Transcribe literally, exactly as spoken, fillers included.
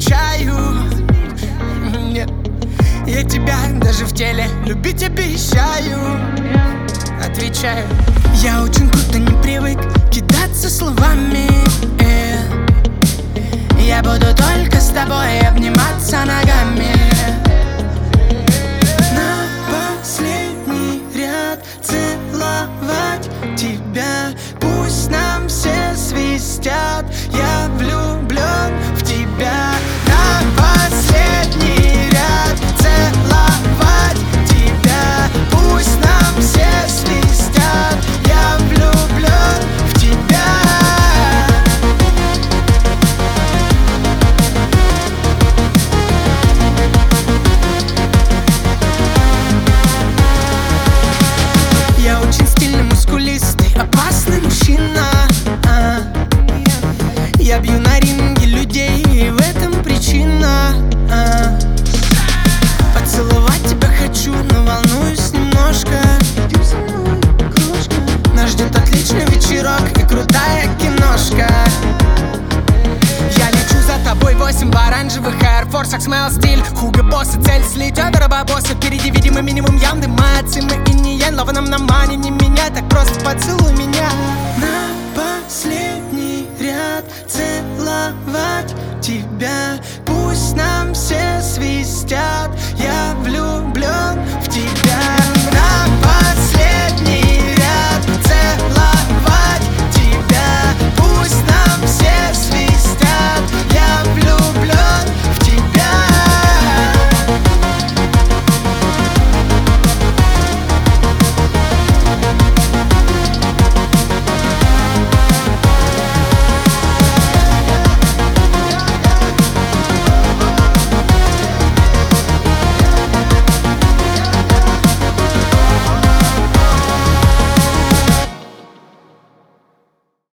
замечаю. Нет, я тебя даже в теле любить обещаю. Отвечаю, я очень круто не привык кидаться словами, э. Я буду только с тобой обниматься ногами. На последний ряд целовать тебя, пусть нам все свистят, я влюблен в тебя. На последний ряд целовать тебя, пусть нам все свистят, я влюблен в тебя. Я очень стильный, мускулистый, опасный мужчина, а. Я бью на ринге людей, и в этом причина, а. Поцеловать тебя хочу, но волнуюсь немножко. Нас ждет отличный вечерок и крутая киношка. Я лечу за тобой, восемь в оранжевых Air Force, смел стиль Хуго Босс, и цель слетет, робобосса. Впереди видимый минимум ям, дымается, мы и не ен. Лава нам на мане, не меня, так просто поцелуй меня. На последний ряд целовать тебя, пусть нам все свистят, я